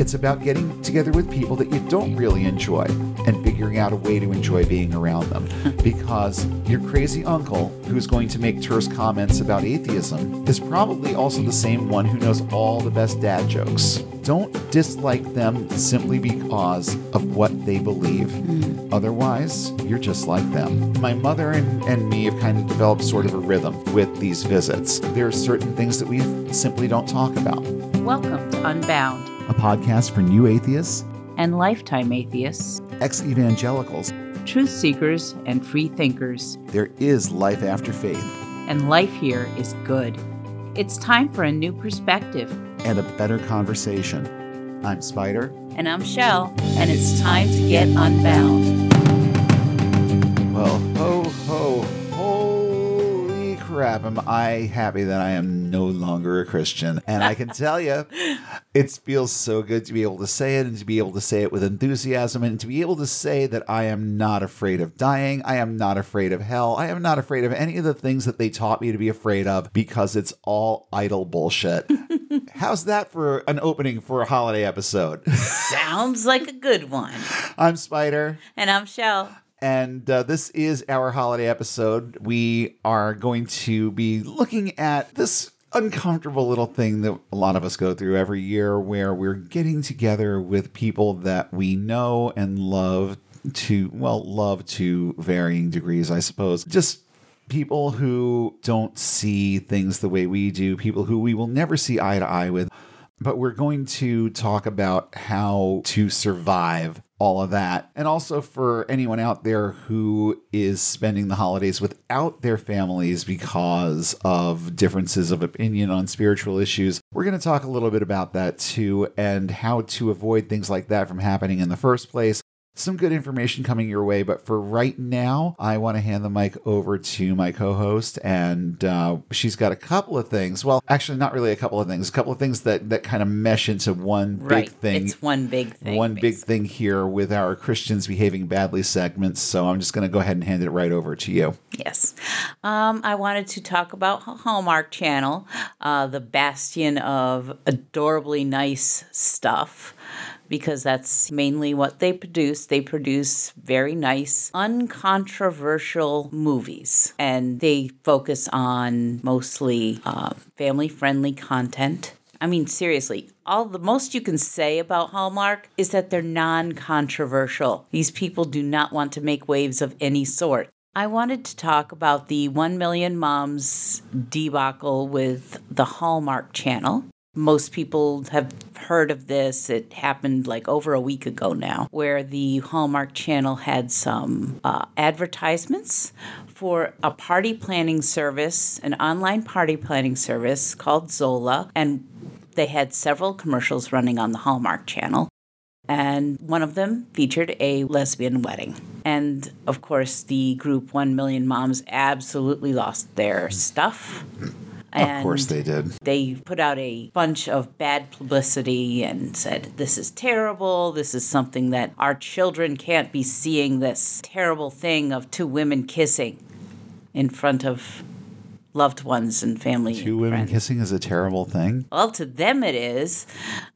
It's about getting together with people that you don't really enjoy and figuring out a way to enjoy being around them. Because your crazy uncle, who's going to make terse comments about atheism, is probably also the same one who knows all the best dad jokes. Don't dislike them simply because of what they believe. Otherwise, you're just like them. My mother and me have kind of developed sort of a rhythm with these visits. There are certain things that we simply don't talk about. Welcome to Unbound, A podcast for new atheists and lifetime atheists, ex-evangelicals. truth seekers, and free thinkers. There is life after faith. And life here is good. It's time for a new perspective. And a better conversation. I'm Spider. And I'm Shell, and it's time to get unbound. Well, holy crap, am I happy that I am no longer a Christian. And I can tell you, it feels so good to be able to say it and to be able to say it with enthusiasm and to be able to say that I am not afraid of dying. I am not afraid of hell. I am not afraid of any of the things that they taught me to be afraid of because it's all idle bullshit. How's that for an opening for a holiday episode? Sounds like a good one. I'm Spider. And I'm Shell. And this is our holiday episode. We are going to be looking at this uncomfortable little thing that a lot of us go through every year where we're getting together with people that we know and love to varying degrees, I suppose. Just people who don't see things the way we do, people who we will never see eye to eye with. But we're going to talk about how to survive all of that. And also for anyone out there who is spending the holidays without their families because of differences of opinion on spiritual issues, we're going to talk a little bit about that too and how to avoid things like that from happening in the first place. Some good information coming your way, but for right now, I want to hand the mic over to my co-host, and she's got a couple of things. Well, actually, not really a couple of things that kind of mesh into one big thing. It's one big thing. One big thing here with our Christians Behaving Badly segments, so I'm just going to go ahead and hand it right over to you. Yes. I wanted to talk about Hallmark Channel, the bastion of adorably nice stuff, because that's mainly what they produce. They produce very nice, uncontroversial movies, and they focus on mostly family-friendly content. I mean, seriously, the most you can say about Hallmark is that they're non-controversial. These people do not want to make waves of any sort. I wanted to talk about the 1 Million Moms debacle with the Hallmark Channel. Most people have heard of this. It happened like over a week ago now, where the Hallmark Channel had some advertisements for a party planning service, an online party planning service called Zola, and they had several commercials running on the Hallmark Channel. And one of them featured a lesbian wedding. And, of course, the group 1 Million Moms absolutely lost their stuff. Of course they did. They put out a bunch of bad publicity and said, this is terrible. This is something that our children can't be seeing, this terrible thing of two women kissing in front of loved ones and family. Two women friends. Kissing is a terrible thing? Well, to them it is.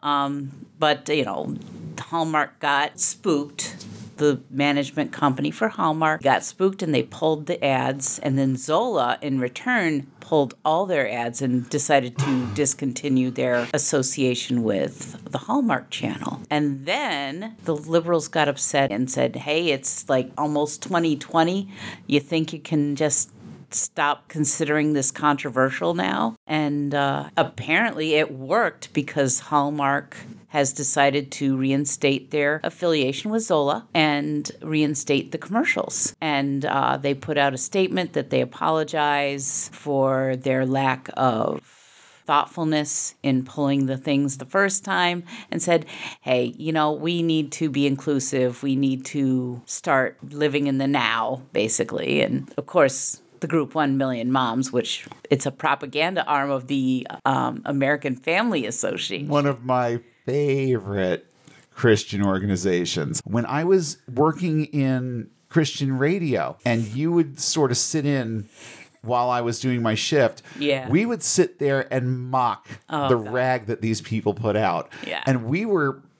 But, Hallmark got spooked. The management company for Hallmark got spooked and they pulled the ads. And then Zola, in return, pulled all their ads and decided to discontinue their association with the Hallmark Channel. And then the liberals got upset and said, hey, it's like almost 2020. You think you can just stop considering this controversial now? And apparently it worked because Hallmark has decided to reinstate their affiliation with Zola and reinstate the commercials. And they put out a statement that they apologize for their lack of thoughtfulness in pulling the things the first time and said, hey, we need to be inclusive. We need to start living in the now, basically. And of course, the group 1 Million Moms, which it's a propaganda arm of the American Family Association. One of my favorite Christian organizations. When I was working in Christian radio and you would sort of sit in while I was doing my shift, we would sit there and mock rag that these people put out. Yeah. And we were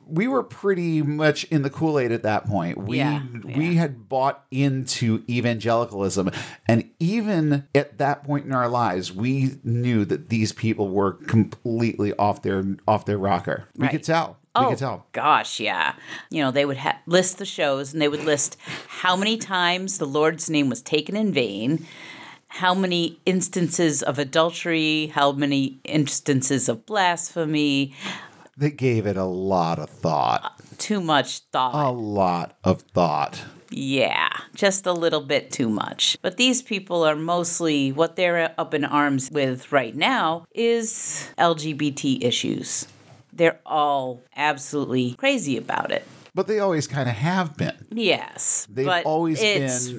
we were pretty much in the Kool-Aid at that point. We had bought into evangelicalism, and even at that point in our lives, we knew that these people were completely off their rocker. We could tell. We could tell. Gosh, yeah. You know, they would list the shows, and they would list how many times the Lord's name was taken in vain, how many instances of adultery, how many instances of blasphemy. They gave it a lot of thought. Too much thought. A lot of thought. Yeah, just a little bit too much. But these people are mostly, what they're up in arms with right now is LGBT issues. They're all absolutely crazy about it. But they always kind of have been. Yes. They've always it's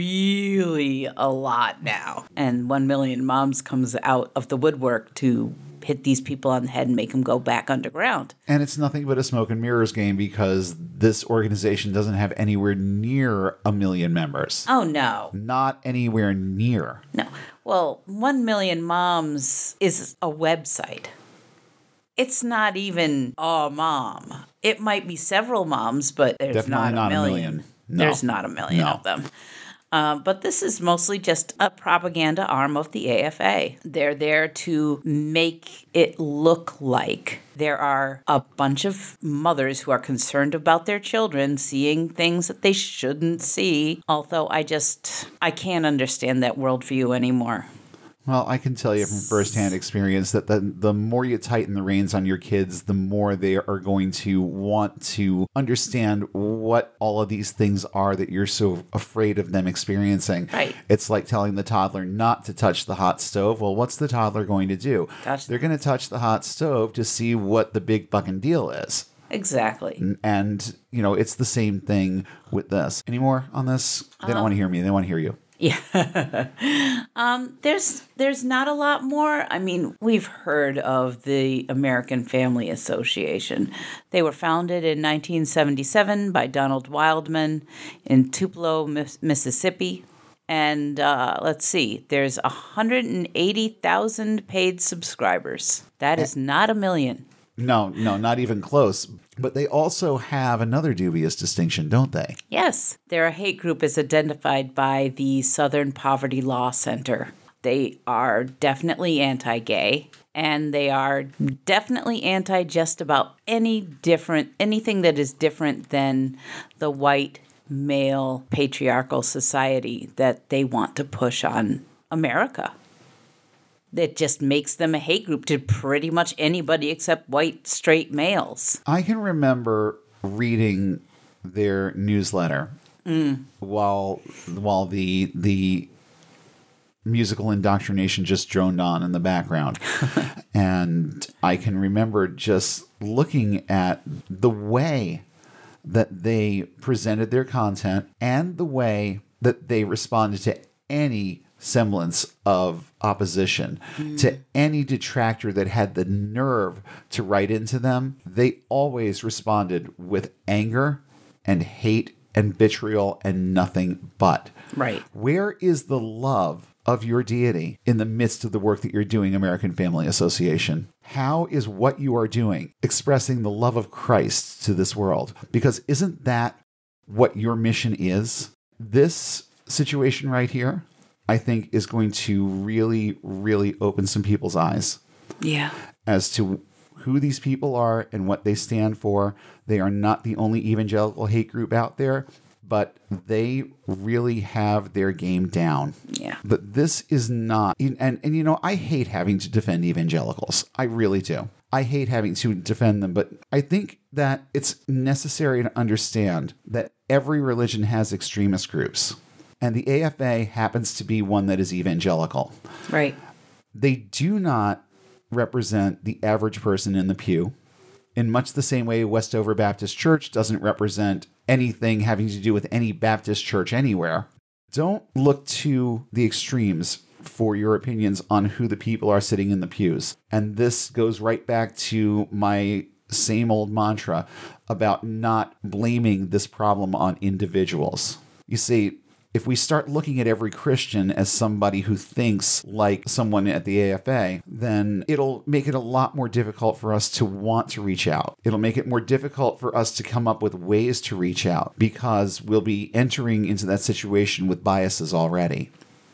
really a lot now. And 1 Million Moms comes out of the woodwork to hit these people on the head and make them go back underground. And it's nothing but a smoke and mirrors game because this organization doesn't have anywhere near 1 million members. Oh, no. Not anywhere near. No. Well, 1 Million Moms is a website. It's not even a mom. It might be several moms, but there's Definitely not a million. No. There's not a million of them. But this is mostly just a propaganda arm of the AFA. They're there to make it look like there are a bunch of mothers who are concerned about their children seeing things that they shouldn't see. Although I can't understand that worldview anymore. Well, I can tell you from firsthand experience that the more you tighten the reins on your kids, the more they are going to want to understand what all of these things are that you're so afraid of them experiencing. Right. It's like telling the toddler not to touch the hot stove. Well, what's the toddler going to do? They're going to touch the hot stove to see what the big fucking deal is. Exactly. And, it's the same thing with this. Any more on this? They don't want to hear me. They want to hear you. Yeah. There's not a lot more. I mean, we've heard of the American Family Association. They were founded in 1977 by Donald Wildman in Tupelo, Mississippi. And let's see, there's 180,000 paid subscribers. That is not 1 million. No, not even close. But they also have another dubious distinction, don't they? Yes. They're a hate group as identified by the Southern Poverty Law Center. They are definitely anti-gay, and they are definitely anti just about anything that is different than the white, male, patriarchal society that they want to push on America. That just makes them a hate group to pretty much anybody except white, straight males. I can remember reading their newsletter while the musical indoctrination just droned on in the background. And I can remember just looking at the way that they presented their content and the way that they responded to any semblance of opposition, to any detractor that had the nerve to write into them. They always responded with anger and hate and vitriol and nothing but. Right. Where is the love of your deity in the midst of the work that you're doing, American Family Association? How is what you are doing expressing the love of Christ to this world? Because isn't that what your mission is? This situation right here, I think, is going to really, really open some people's eyes. Yeah. As to who these people are and what they stand for. They are not the only evangelical hate group out there, but they really have their game down. Yeah. But this is not, and I hate having to defend evangelicals. I really do. I hate having to defend them, but I think that it's necessary to understand that every religion has extremist groups. And the AFA happens to be one that is evangelical. Right. They do not represent the average person in the pew in much the same way Westover Baptist Church doesn't represent anything having to do with any Baptist church anywhere. Don't look to the extremes for your opinions on who the people are sitting in the pews. And this goes right back to my same old mantra about not blaming this problem on individuals. You see, if we start looking at every Christian as somebody who thinks like someone at the AFA, then it'll make it a lot more difficult for us to want to reach out. It'll make it more difficult for us to come up with ways to reach out because we'll be entering into that situation with biases already.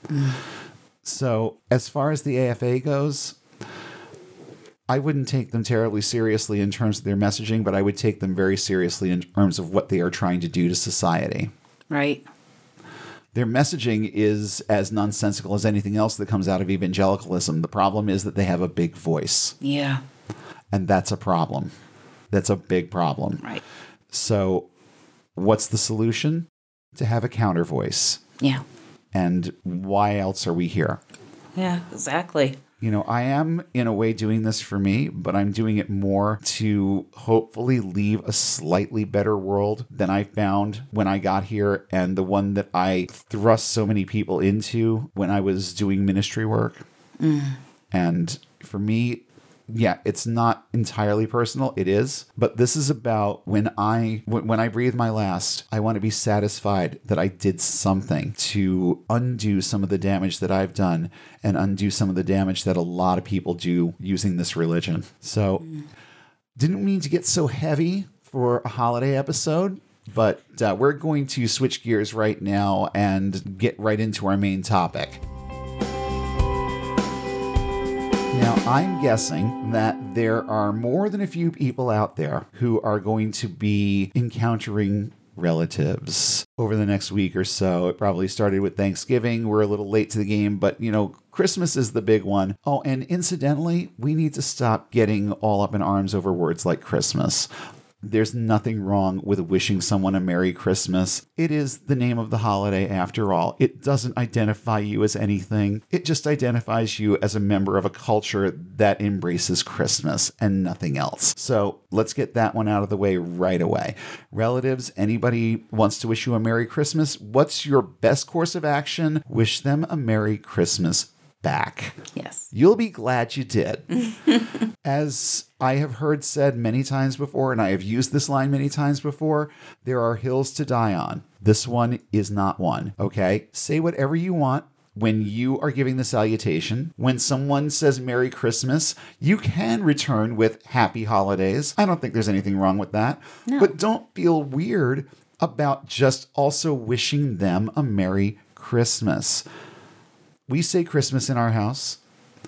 So as far as the AFA goes, I wouldn't take them terribly seriously in terms of their messaging, but I would take them very seriously in terms of what they are trying to do to society. Right. Their messaging is as nonsensical as anything else that comes out of evangelicalism. The problem is that they have a big voice. Yeah. And that's a problem. That's a big problem. Right. So what's the solution? To have a counter voice. Yeah. And why else are we here? Yeah, exactly. You know, I am in a way doing this for me, but I'm doing it more to hopefully leave a slightly better world than I found when I got here and the one that I thrust so many people into when I was doing ministry work. And for me, yeah, it's not entirely personal. It is. But this is about when I breathe my last, I want to be satisfied that I did something to undo some of the damage that I've done and undo some of the damage that a lot of people do using this religion. So didn't mean to get so heavy for a holiday episode, but we're going to switch gears right now and get right into our main topic. Now, I'm guessing that there are more than a few people out there who are going to be encountering relatives over the next week or so. It probably started with Thanksgiving. We're a little late to the game, but, you know, Christmas is the big one. Oh, and incidentally, we need to stop getting all up in arms over words like Christmas. There's nothing wrong with wishing someone a Merry Christmas. It is the name of the holiday after all. It doesn't identify you as anything. It just identifies you as a member of a culture that embraces Christmas and nothing else. So let's get that one out of the way right away. Relatives, anybody wants to wish you a Merry Christmas? What's your best course of action? Wish them a Merry Christmas back. Yes. You'll be glad you did. As I have heard said many times before, and I have used this line many times before, there are hills to die on. This one is not one, okay? Say whatever you want when you are giving the salutation. When someone says Merry Christmas, you can return with Happy Holidays. I don't think there's anything wrong with that. No. But don't feel weird about just also wishing them a Merry Christmas. We say Christmas in our house.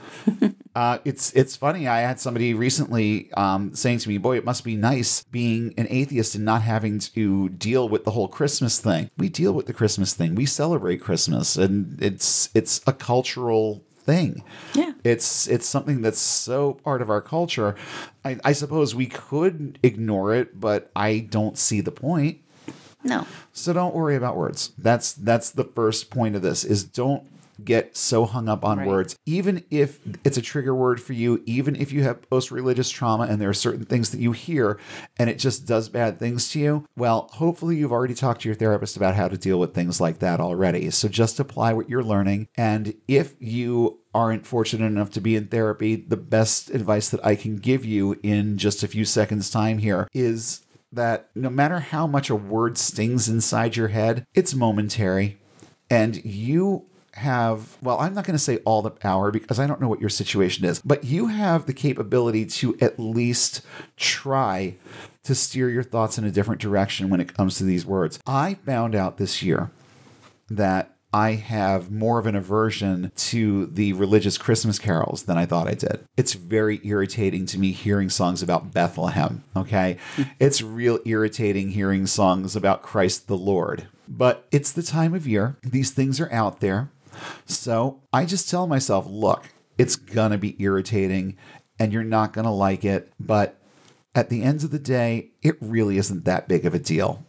It's funny. I had somebody recently saying to me, boy, it must be nice being an atheist and not having to deal with the whole Christmas thing. We deal with the Christmas thing. We celebrate Christmas, and it's a cultural thing. Yeah. It's something that's so part of our culture. I suppose we could ignore it, but I don't see the point. No. So don't worry about words. That's the first point of this, is don't get so hung up on words. Even if it's a trigger word for you, even if you have post-religious trauma and there are certain things that you hear and it just does bad things to you, well, hopefully you've already talked to your therapist about how to deal with things like that already. So just apply what you're learning. And if you aren't fortunate enough to be in therapy, the best advice that I can give you in just a few seconds time here is that no matter how much a word stings inside your head, it's momentary. And you have, well, I'm not going to say all the power because I don't know what your situation is, but you have the capability to at least try to steer your thoughts in a different direction when it comes to these words. I found out this year that I have more of an aversion to the religious Christmas carols than I thought I did. It's very irritating to me hearing songs about Bethlehem, okay? It's real irritating hearing songs about Christ the Lord. But it's the time of year. These things are out there. So I just tell myself, look, it's going to be irritating and you're not going to like it. But at the end of the day, it really isn't that big of a deal.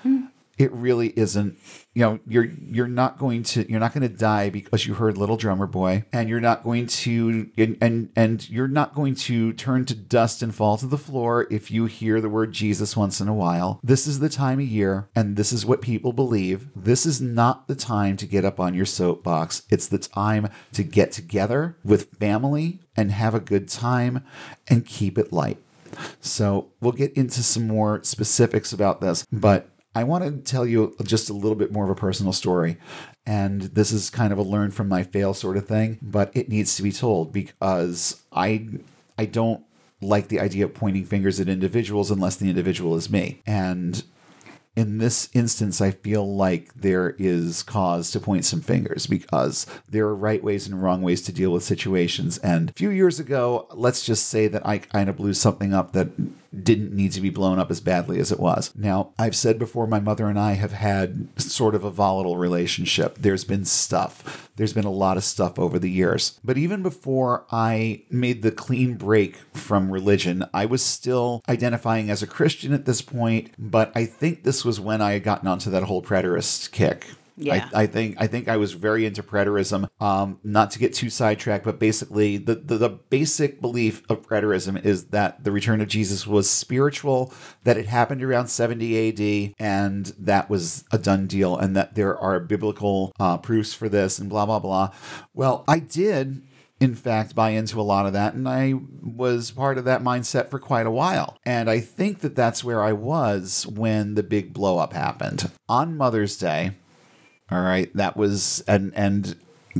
It really isn't. You know, you're not going to die because you heard Little Drummer Boy, and you're not going to and you're not going to turn to dust and fall to the floor if you hear the word Jesus once in a while. This is the time of year, and this is what people believe. This is not the time to get up on your soapbox. It's the time to get together with family and have a good time and keep it light. So we'll get into some more specifics about this, but I want to tell you just a little bit more of a personal story. And this is kind of a learn from my fail sort of thing, but it needs to be told because I don't like the idea of pointing fingers at individuals unless the individual is me. And in this instance, I feel like there is cause to point some fingers because there are right ways and wrong ways to deal with situations. And a few years ago, let's just say that I kind of blew something up that didn't need to be blown up as badly as it was. Now, I've said before, my mother and I have had sort of a volatile relationship. There's been stuff. There's been a lot of stuff over the years. But even before I made the clean break from religion, I was still identifying as a Christian at this point, but I think this was when I had gotten onto that whole preterist kick. Yeah. I think I was very into preterism. Not to get too sidetracked, but basically the basic belief of preterism is that the return of Jesus was spiritual, that it happened around 70 AD, and that was a done deal, and that there are biblical proofs for this, and blah, blah, blah. Well, I did, in fact, buy into a lot of that, and I was part of that mindset for quite a while. And I think that that's where I was when the big blow up happened. On Mother's Day, all right, that was, and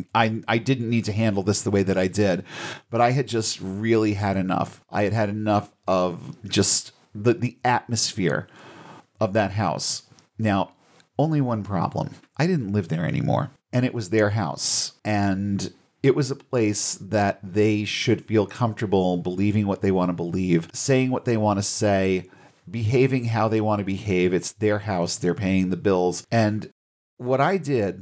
I didn't need to handle this the way that I did, but I had just really had enough. I had had enough of just the atmosphere of that house. Now, only one problem. I didn't live there anymore, and it was their house, and it was a place that they should feel comfortable believing what they want to believe, saying what they want to say, behaving how they want to behave. It's their house. They're paying the bills. And what I did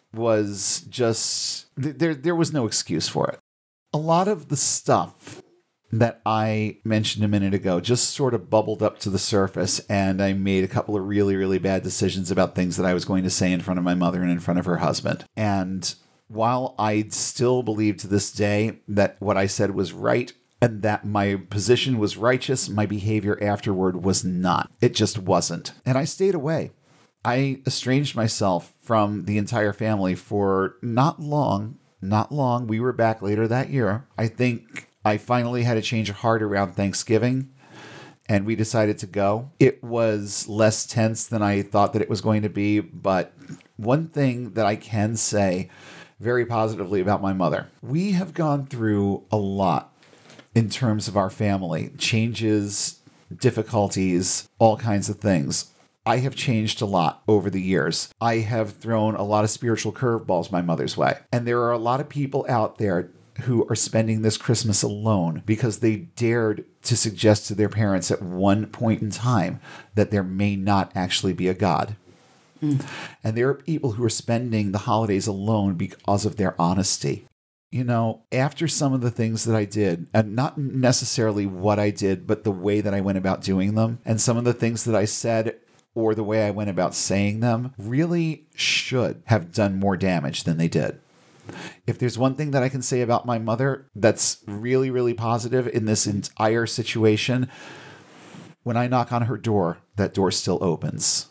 was just, there was no excuse for it. A lot of the stuff that I mentioned a minute ago just sort of bubbled up to the surface, and I made a couple of really, really bad decisions about things that I was going to say in front of my mother and in front of her husband. And while I still believe to this day that what I said was right, and that my position was righteous, my behavior afterward was not. It just wasn't. And I stayed away. I estranged myself from the entire family for not long. We were back later that year. I think I finally had a change of heart around Thanksgiving, and we decided to go. It was less tense than I thought that it was going to be, but one thing that I can say very positively about my mother, we have gone through a lot in terms of our family, changes, difficulties, all kinds of things. I have changed a lot over the years. I have thrown a lot of spiritual curveballs my mother's way. And there are a lot of people out there who are spending this Christmas alone because they dared to suggest to their parents at one point in time that there may not actually be a God. And there are people who are spending the holidays alone because of their honesty. You know, after some of the things that I did, and not necessarily what I did, but the way that I went about doing them, and some of the things that I said or the way I went about saying them really should have done more damage than they did. If there's one thing that I can say about my mother that's really, really positive in this entire situation, when I knock on her door, that door still opens.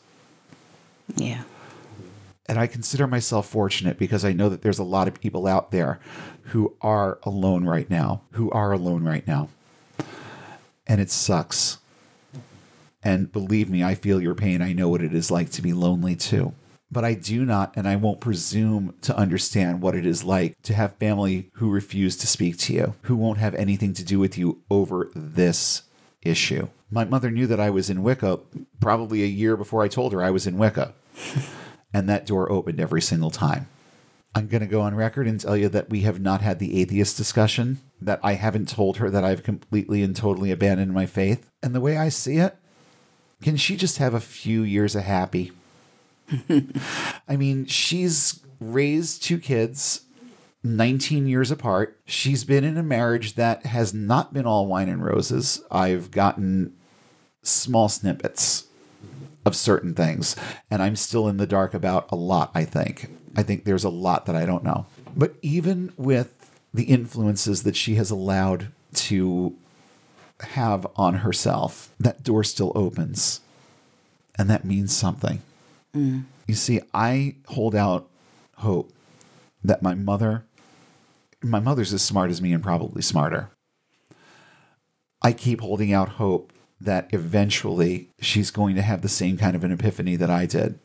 Yeah. And I consider myself fortunate because I know that there's a lot of people out there who are alone right now, And it sucks. And believe me, I feel your pain. I know what it is like to be lonely too. But I do not, and I won't presume to understand what it is like to have family who refuse to speak to you, who won't have anything to do with you over this issue. My mother knew that I was in Wicca probably a year before I told her I was in Wicca. And that door opened every single time. I'm going to go on record and tell you that we have not had the atheist discussion, that I haven't told her that I've completely and totally abandoned my faith. And the way I see it, can she just have a few years of happy? I mean, she's raised 2 kids, 19 years apart. She's been in a marriage that has not been all wine and roses. I've gotten small snippets of certain things, and I'm still in the dark about a lot, I think. I think there's a lot that I don't know. But even with the influences that she has allowed to have on herself, that door still opens. And that means something. You see, I hold out hope that my mother's as smart as me and probably smarter. I keep holding out hope that eventually she's going to have the same kind of an epiphany that I did.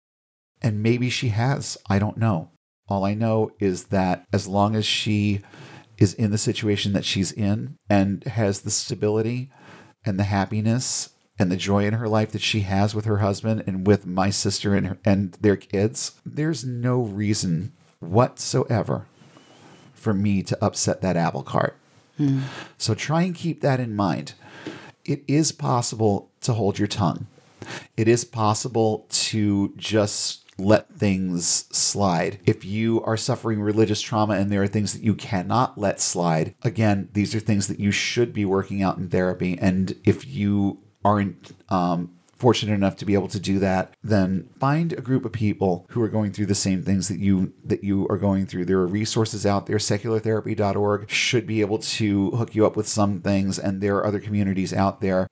And maybe she has. I don't know. All I know is that as long as she is in the situation that she's in and has the stability and the happiness and the joy in her life that she has with her husband and with my sister and their kids, there's no reason whatsoever for me to upset that apple cart. So try and keep that in mind. It is possible to hold your tongue. It is possible to just let things slide. If you are suffering religious trauma and there are things that you cannot let slide, again, these are things that you should be working out in therapy. And if you aren't fortunate enough to be able to do that, then find a group of people who are going through the same things that you are going through. There are resources out there. Seculartherapy.org should be able to hook you up with some things, and there are other communities out there.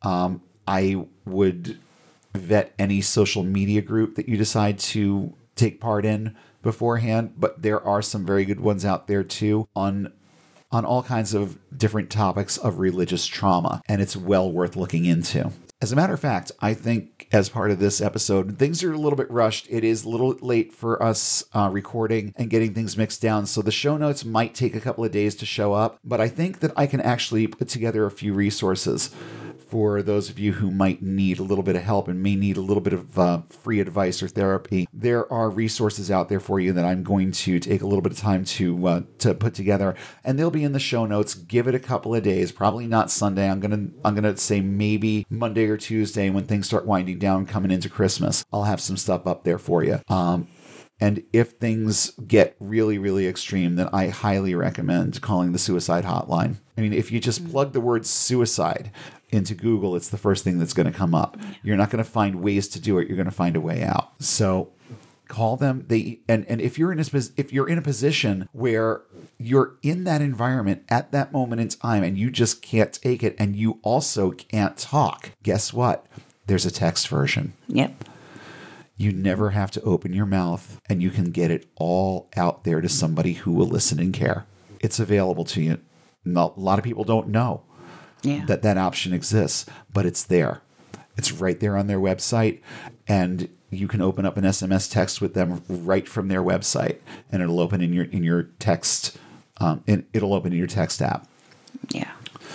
I would vet any social media group that you decide to take part in beforehand, but there are some very good ones out there too on all kinds of different topics of religious trauma, and it's well worth looking into. As a matter of fact, I think as part of this episode, things are a little bit rushed. It is a little late for us recording and getting things mixed down, so the show notes might take a couple of days to show up, but I think that I can actually put together a few resources for those of you who might need a little bit of help and may need a little bit of free advice or therapy. There are resources out there for you that I'm going to take a little bit of time to put together, and they'll be in the show notes. Give it a couple of days, probably not Sunday. I'm gonna say maybe Monday or Tuesday when things start winding down, coming into Christmas. I'll have some stuff up there for you. And if things get really, really extreme, then I highly recommend calling the suicide hotline. I mean, if you just plug the word suicide into Google, it's the first thing that's going to come up. You're not going to find ways to do it. You're going to find a way out. So call them. And if you're in a position where you're in that environment at that moment in time and you just can't take it and you also can't talk, guess what? There's a text version. Yep. You never have to open your mouth, and you can get it all out there to somebody who will listen and care. It's available to you. A lot of people don't know that option exists, but it's there. It's right there on their website, and you can open up an SMS text with them right from their website, and it'll open in your text. It'll open in your text app. Yeah.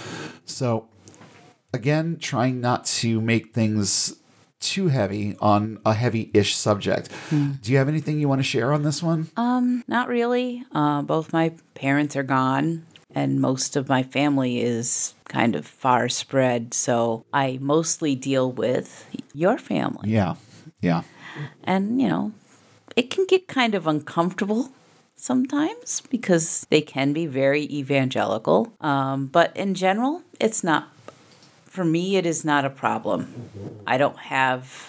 So, again, trying not to make things too heavy on a heavy-ish subject. Do you have anything you want to share on this one? Not really. Both my parents are gone, and most of my family is kind of far spread, so I mostly deal with your family. Yeah. And, it can get kind of uncomfortable sometimes because they can be very evangelical. But in general, it's not. For me, it is not a problem. I don't have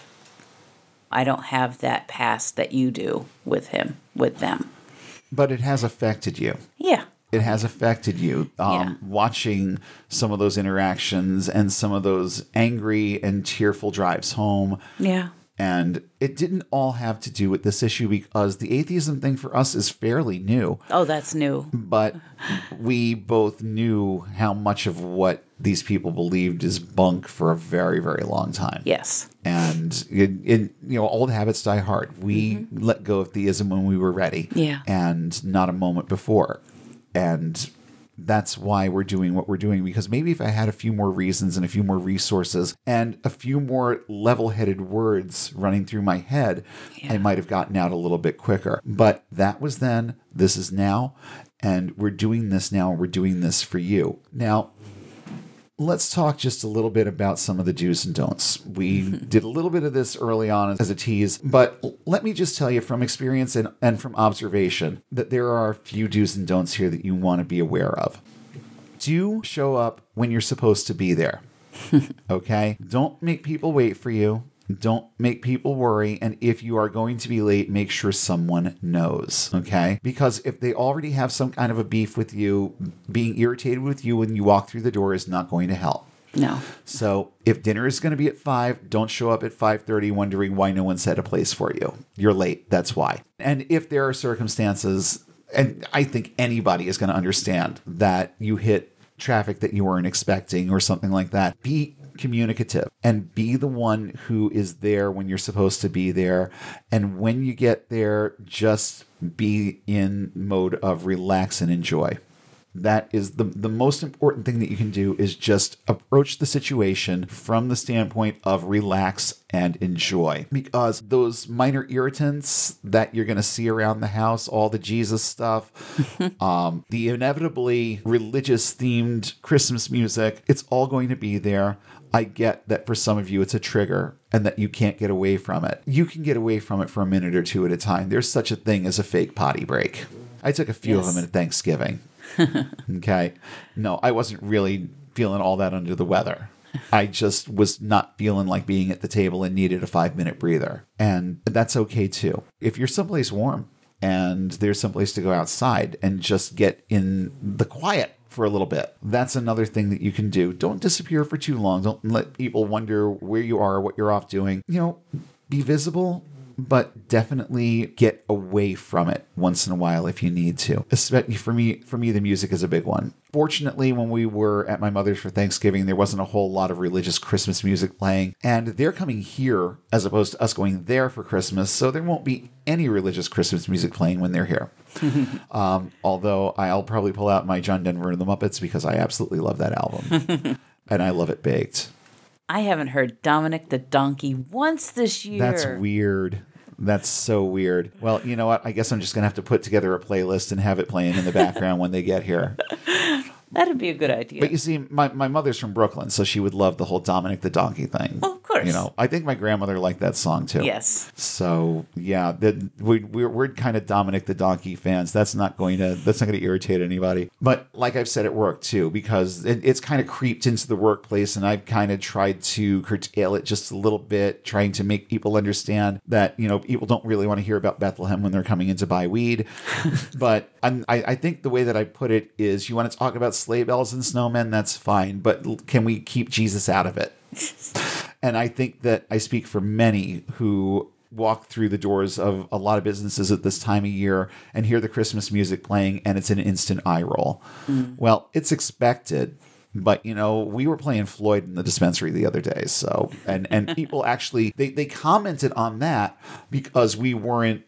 that past that you do with them. But it has affected you. Yeah. It has affected you. Watching some of those interactions and some of those angry and tearful drives home. Yeah. And it didn't all have to do with this issue because the atheism thing for us is fairly new. Oh, that's new. But we both knew how much of what these people believed is bunk for a very, very long time. Yes. And old habits die hard. We let go of theism when we were ready. Yeah. And not a moment before. And that's why we're doing what we're doing, because maybe if I had a few more reasons and a few more resources and a few more level-headed words running through my head, I might have gotten out a little bit quicker. But that was then, this is now, and we're doing this now, and we're doing this for you. Now, let's talk just a little bit about some of the do's and don'ts. We did a little bit of this early on as a tease, but let me just tell you from experience and from observation that there are a few do's and don'ts here that you want to be aware of. Do show up when you're supposed to be there. Okay? Don't make people wait for you. Don't make people worry. And if you are going to be late, make sure someone knows. Okay? Because if they already have some kind of a beef with you, being irritated with you when you walk through the door is not going to help. No. So if dinner is going to be at 5, don't show up at 5:30 wondering why no one set a place for you. You're late. That's why. And if there are circumstances, and I think anybody is going to understand that you hit traffic that you weren't expecting or something like that, be communicative and be the one who is there when you're supposed to be there. And when you get there, just be in mode of relax and enjoy. That is the most important thing that you can do, is just approach the situation from the standpoint of relax and enjoy. Because those minor irritants that you're going to see around the house, all the Jesus stuff, the inevitably religious themed Christmas music, it's all going to be there. I get that for some of you it's a trigger and that you can't get away from it. You can get away from it for a minute or two at a time. There's such a thing as a fake potty break. I took a few of them at Thanksgiving. Okay. No, I wasn't really feeling all that under the weather. I just was not feeling like being at the table and needed a 5-minute breather. And that's okay too. If you're someplace warm and there's someplace to go outside and just get in the quiet for a little bit, that's another thing that you can do. Don't disappear for too long. Don't let people wonder where you are, what you're off doing. Be visible, but definitely get away from it once in a while if you need to. Especially for me, the music is a big one. Fortunately, when we were at my mother's for Thanksgiving, there wasn't a whole lot of religious Christmas music playing, and they're coming here as opposed to us going there for Christmas, so there won't be any religious Christmas music playing when they're here. Although I'll probably pull out my John Denver and the Muppets because I absolutely love that album. And I love it baked. I haven't heard Dominic the Donkey once this year. That's weird. That's so weird. Well, you know what? I guess I'm just going to have to put together a playlist and have it playing in the background when they get here. That'd be a good idea. But you see, my mother's from Brooklyn, so she would love the whole Dominic the Donkey thing. Oh, of course. I think my grandmother liked that song too. Yes. So yeah, we're kind of Dominic the Donkey fans. That's not going to irritate anybody. But like I've said at work too, because it's kind of creeped into the workplace, and I've kind of tried to curtail it just a little bit, trying to make people understand that people don't really want to hear about Bethlehem when they're coming in to buy weed. But I think the way that I put it is, you want to talk about sleigh bells and snowmen, that's fine, but can we keep Jesus out of it? And I think that I speak for many who walk through the doors of a lot of businesses at this time of year and hear the Christmas music playing, and it's an instant eye roll. Well, it's expected. But, we were playing Floyd in the dispensary the other day. So, and people actually, they commented on that because we weren't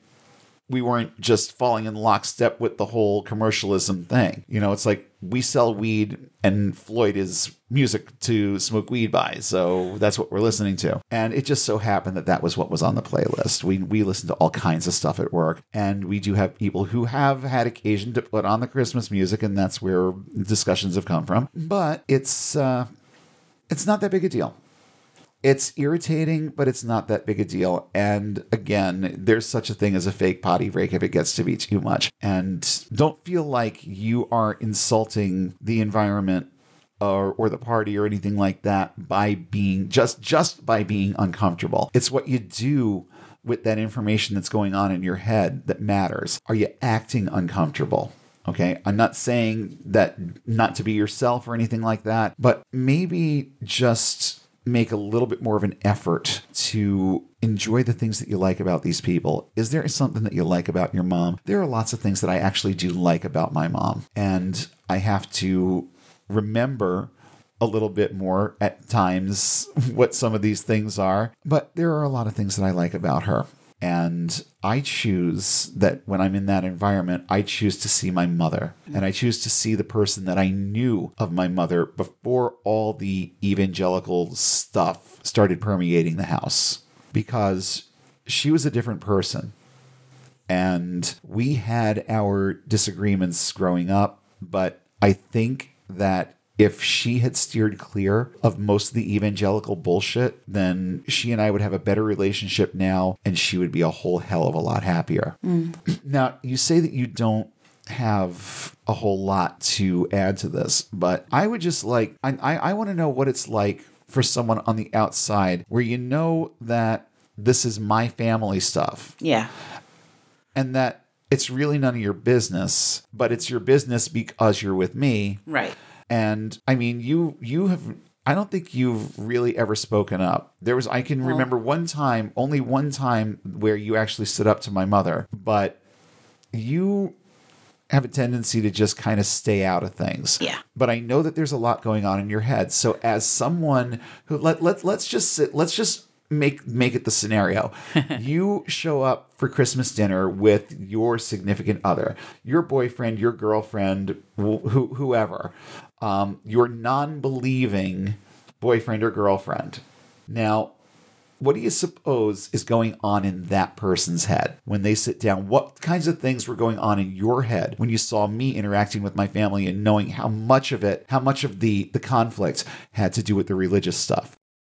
just falling in lockstep with the whole commercialism thing. It's like, we sell weed and Floyd is music to smoke weed by. So that's what we're listening to. And it just so happened that was what was on the playlist. We listen to all kinds of stuff at work, and we do have people who have had occasion to put on the Christmas music, and that's where discussions have come from. But it's not that big a deal. It's irritating, but it's not that big a deal. And again, there's such a thing as a fake potty break if it gets to be too much. And don't feel like you are insulting the environment or the party or anything like that by being just by being uncomfortable. It's what you do with that information that's going on in your head that matters. Are you acting uncomfortable? Okay, I'm not saying that not to be yourself or anything like that, but maybe just make a little bit more of an effort to enjoy the things that you like about these people. Is there something that you like about your mom? There are lots of things that I actually do like about my mom, and I have to remember a little bit more at times what some of these things are, but there are a lot of things that I like about her. And I choose that when I'm in that environment, I choose to see my mother, and I choose to see the person that I knew of my mother before all the evangelical stuff started permeating the house, because she was a different person. And we had our disagreements growing up, but I think that if she had steered clear of most of the evangelical bullshit, then she and I would have a better relationship now, and she would be a whole hell of a lot happier. Now, you say that you don't have a whole lot to add to this, but I would just like, I want to know what it's like for someone on the outside where you know that this is my family stuff. Yeah. And that it's really none of your business, but it's your business because you're with me. Right. And I mean, you have, I don't think you've really ever spoken up. I can remember only one time where you actually stood up to my mother, but you have a tendency to just kind of stay out of things. Yeah. But I know that there's a lot going on in your head. So as someone who let's just make it the scenario. You show up for Christmas dinner with your significant other, your boyfriend, your girlfriend, whoever, your non-believing boyfriend or girlfriend. Now, what do you suppose is going on in that person's head when they sit down? What kinds of things were going on in your head when you saw me interacting with my family and knowing how much of the conflict had to do with the religious stuff?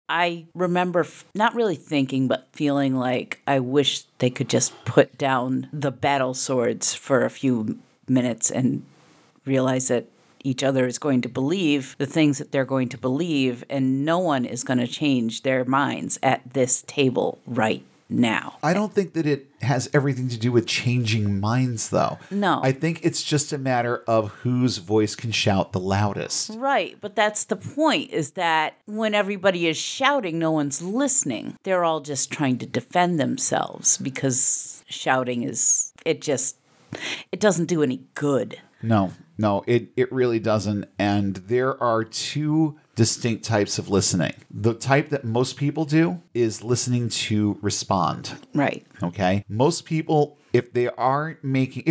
I remember not really thinking, but feeling like I wish they could just put down the battle swords for a few minutes and realize that each other is going to believe the things that they're going to believe, and no one is going to change their minds at this table right now. I don't think that it has everything to do with changing minds, though. No. I think it's just a matter of whose voice can shout the loudest. Right, but that's the point, is that when everybody is shouting, no one's listening. They're all just trying to defend themselves because shouting it doesn't do any good. No, it really doesn't. And there are two distinct types of listening. The type that most people do is listening to respond. Right. Okay. Most people, if they're making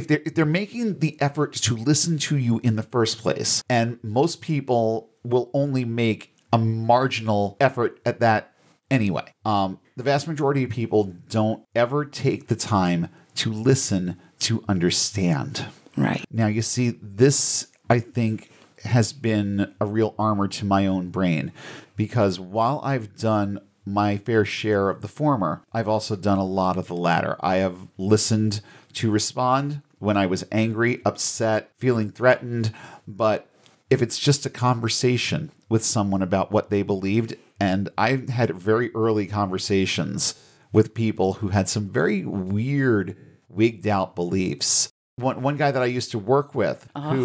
the effort to listen to you in the first place, and most people will only make a marginal effort at that anyway. The vast majority of people don't ever take the time to listen to understand. Right. Now, you see, this, I think, has been a real armor to my own brain, because while I've done my fair share of the former, I've also done a lot of the latter. I have listened to respond when I was angry, upset, feeling threatened, but if it's just a conversation with someone about what they believed, and I've had very early conversations with people who had some very weird, wigged out beliefs. One guy that I used to work with,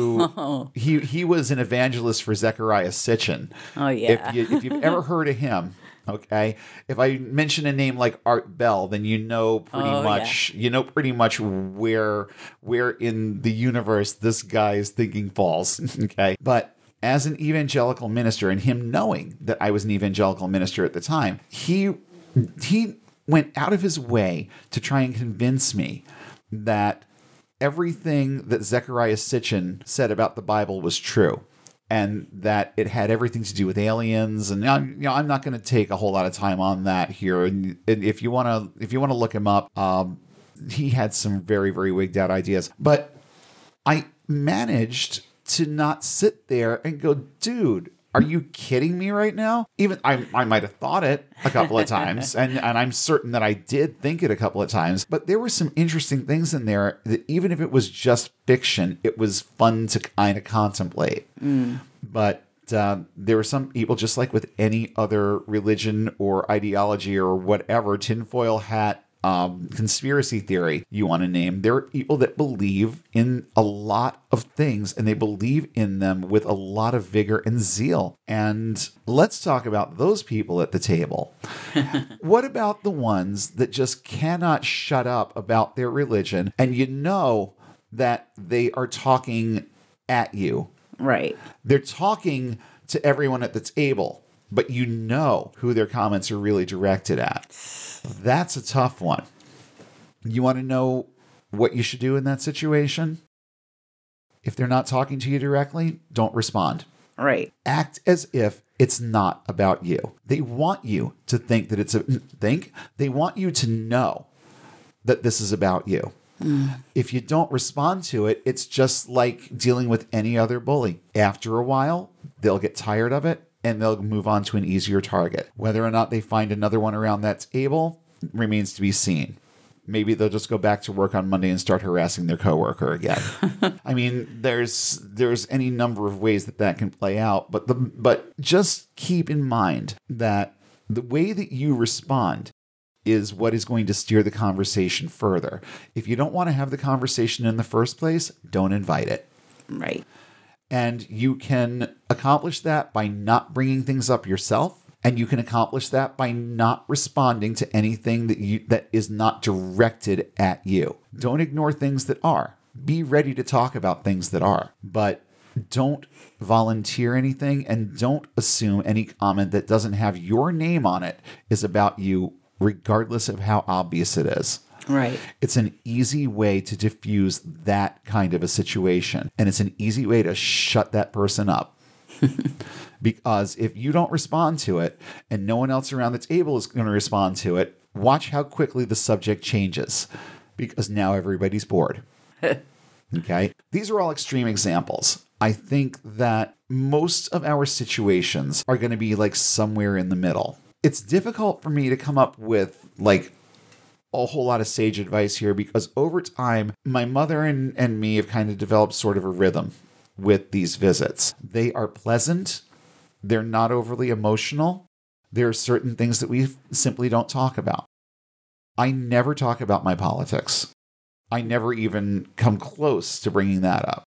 who he was an evangelist for Zecharia Sitchin. Oh, yeah. If you've ever heard of him, okay, if I mention a name like Art Bell, then you know pretty much where in the universe this guy's thinking falls. Okay, but as an evangelical minister, and him knowing that I was an evangelical minister at the time, he went out of his way to try and convince me that everything that Zecharia Sitchin said about the Bible was true, and that it had everything to do with aliens. And I'm not going to take a whole lot of time on that here. And if you want to look him up, he had some very, very wigged out ideas. But I managed to not sit there and go, dude, are you kidding me right now? Even I might have thought it a couple of times, and I'm certain that I did think it a couple of times, but there were some interesting things in there that even if it was just fiction, it was fun to kind of contemplate. But there were some people, just like with any other religion or ideology or whatever, tinfoil hat, conspiracy theory you want to name, there are people that believe in a lot of things, and they believe in them with a lot of vigor and zeal. And let's talk about those people at the table. What about the ones that just cannot shut up about their religion, and you know that they are talking at you? Right. They're talking to everyone at the table, but you know who their comments are really directed at. That's a tough one. You want to know what you should do in that situation? If they're not talking to you directly, don't respond. Right. Act as if it's not about you. They want you to think that they want you to know that this is about you. If you don't respond to it, it's just like dealing with any other bully. After a while, they'll get tired of it, and they'll move on to an easier target. Whether or not they find another one around that table remains to be seen. Maybe they'll just go back to work on Monday and start harassing their coworker again. I mean, there's any number of ways that can play out, but just keep in mind that the way that you respond is what is going to steer the conversation further. If you don't want to have the conversation in the first place, don't invite it. Right. And you can accomplish that by not bringing things up yourself. And you can accomplish that by not responding to anything that is not directed at you. Don't ignore things that are. Be ready to talk about things that are, but don't volunteer anything and don't assume any comment that doesn't have your name on it is about you, regardless of how obvious it is. Right. It's an easy way to diffuse that kind of a situation. And it's an easy way to shut that person up. Because if you don't respond to it and no one else around the table is going to respond to it, watch how quickly the subject changes. Because now everybody's bored. Okay? These are all extreme examples. I think that most of our situations are going to be like somewhere in the middle. It's difficult for me to come up with like a whole lot of sage advice here because over time, my mother and me have kind of developed sort of a rhythm with these visits. They are pleasant. They're not overly emotional. There are certain things that we simply don't talk about. I never talk about my politics. I never even come close to bringing that up.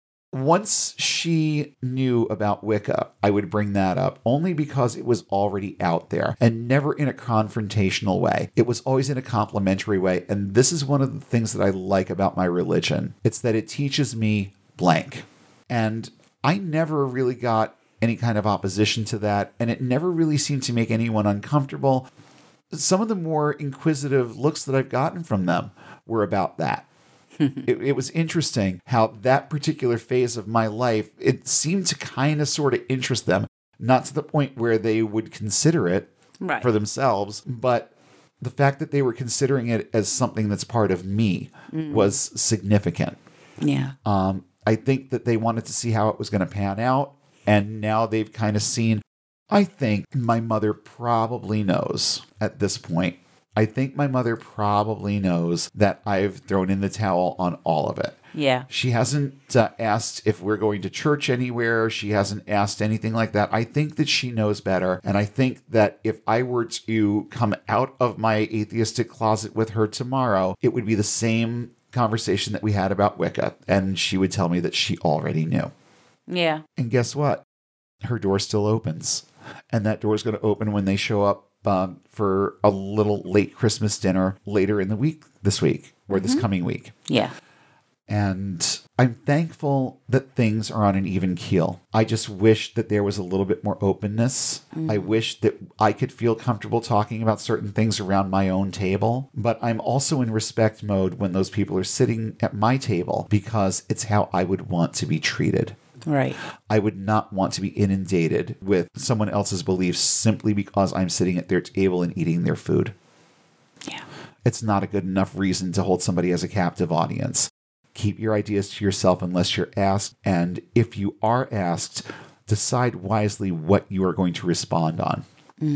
Once she knew about Wicca, I would bring that up only because it was already out there and never in a confrontational way. It was always in a complimentary way. And this is one of the things that I like about my religion. It's that it teaches me blank. And I never really got any kind of opposition to that. And it never really seemed to make anyone uncomfortable. Some of the more inquisitive looks that I've gotten from them were about that. It was interesting how that particular phase of my life, it seemed to kind of sort of interest them, not to the point where they would consider it for themselves, but the fact that they were considering it as something that's part of me was significant. Yeah. I think that they wanted to see how it was going to pan out, and now they've kind of seen. I think my mother probably knows at this point. I think my mother probably knows that I've thrown in the towel on all of it. Yeah. She hasn't asked if we're going to church anywhere. She hasn't asked anything like that. I think that she knows better. And I think that if I were to come out of my atheistic closet with her tomorrow, it would be the same conversation that we had about Wicca. And she would tell me that she already knew. Yeah. And guess what? Her door still opens. And that door is going to open when they show up for a little late Christmas dinner later in the week, this week, or this coming week. Yeah. And I'm thankful that things are on an even keel. I just wish that there was a little bit more openness. I wish that I could feel comfortable talking about certain things around my own table. But I'm also in respect mode when those people are sitting at my table because it's how I would want to be treated. Right. I would not want to be inundated with someone else's beliefs simply because I'm sitting at their table and eating their food. Yeah. It's not a good enough reason to hold somebody as a captive audience. Keep your ideas to yourself unless you're asked. And if you are asked, decide wisely what you are going to respond on.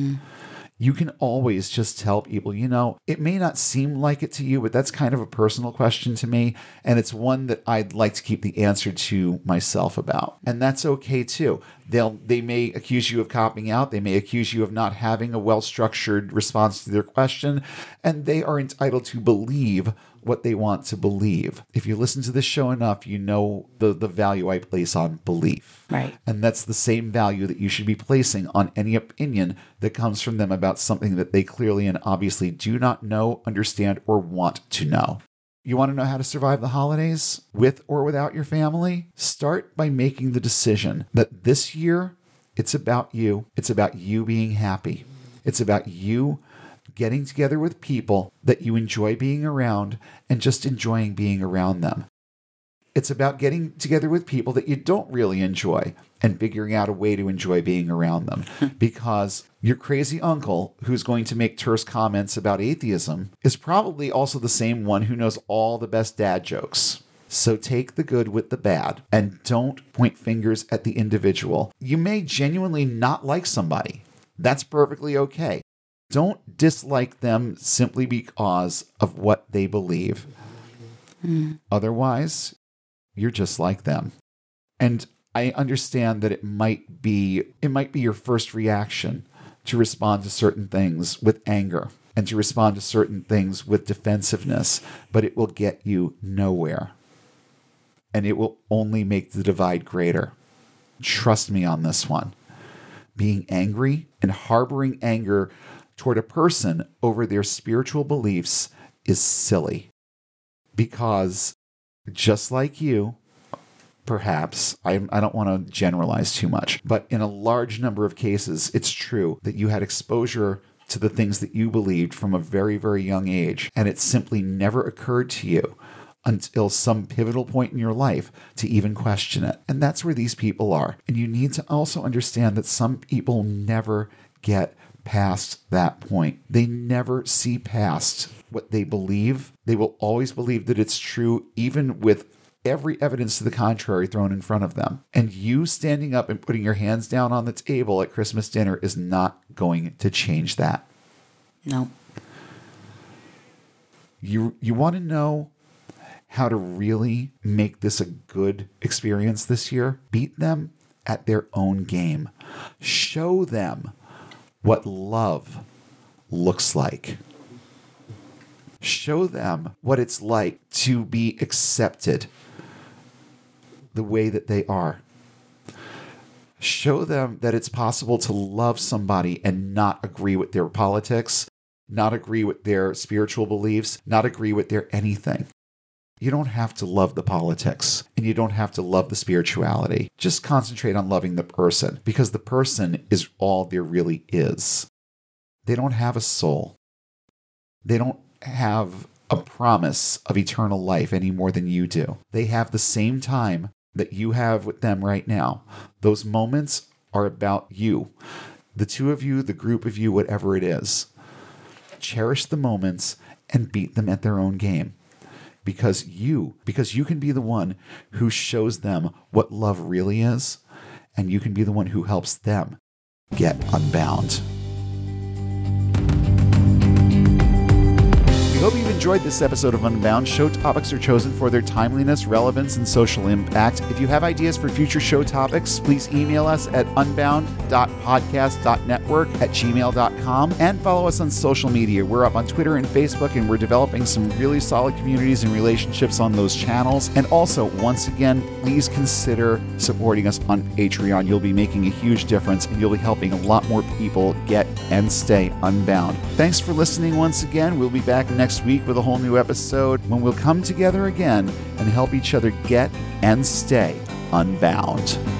You can always just tell people, it may not seem like it to you, but that's kind of a personal question to me. And it's one that I'd like to keep the answer to myself about. And that's okay too. They may accuse you of copying out. They may accuse you of not having a well-structured response to their question. And they are entitled to believe what they want to believe. If you listen to this show enough, you know the value I place on belief. Right. And that's the same value that you should be placing on any opinion that comes from them about something that they clearly and obviously do not know, understand, or want to know. You want to know how to survive the holidays with or without your family? Start by making the decision that this year, it's about you. It's about you being happy. It's about you getting together with people that you enjoy being around and just enjoying being around them. It's about getting together with people that you don't really enjoy and figuring out a way to enjoy being around them. Because your crazy uncle who's going to make terse comments about atheism is probably also the same one who knows all the best dad jokes. So take the good with the bad and don't point fingers at the individual. You may genuinely not like somebody. That's perfectly okay. Don't dislike them simply because of what they believe. Otherwise, you're just like them. And I understand that it might be your first reaction to respond to certain things with anger and to respond to certain things with defensiveness, but it will get you nowhere. And it will only make the divide greater. Trust me on this one. Being angry and harboring anger toward a person over their spiritual beliefs is silly, because just like you, perhaps, I don't want to generalize too much, but in a large number of cases, it's true that you had exposure to the things that you believed from a very, very young age, and it simply never occurred to you until some pivotal point in your life to even question it. And that's where these people are. And you need to also understand that some people never get past that point. They never see past what they believe. They will always believe that it's true, even with every evidence to the contrary thrown in front of them. And you standing up and putting your hands down on the table at Christmas dinner is not going to change that. No. You want to know how to really make this a good experience this year? Beat them at their own game. Show them what love looks like. Show them what it's like to be accepted the way that they are. Show them that it's possible to love somebody and not agree with their politics, not agree with their spiritual beliefs, not agree with their anything. You don't have to love the politics, and you don't have to love the spirituality. Just concentrate on loving the person, because the person is all there really is. They don't have a soul. They don't have a promise of eternal life any more than you do. They have the same time that you have with them right now. Those moments are about you. The two of you, the group of you, whatever it is. Cherish the moments and beat them at their own game. Because you can be the one who shows them what love really is, and you can be the one who helps them get unbound. We hope you've enjoyed this episode of Unbound. Show topics are chosen for their timeliness, relevance, and social impact. If you have ideas for future show topics, please email us at unbound.podcast.network@gmail.com and follow us on social media. We're up on Twitter and Facebook, and we're developing some really solid communities and relationships on those channels. And also, once again, please consider supporting us on Patreon. You'll be making a huge difference, and you'll be helping a lot more people get and stay unbound. Thanks for listening once again. We'll be back next week with a whole new episode when we'll come together again and help each other get and stay unbound.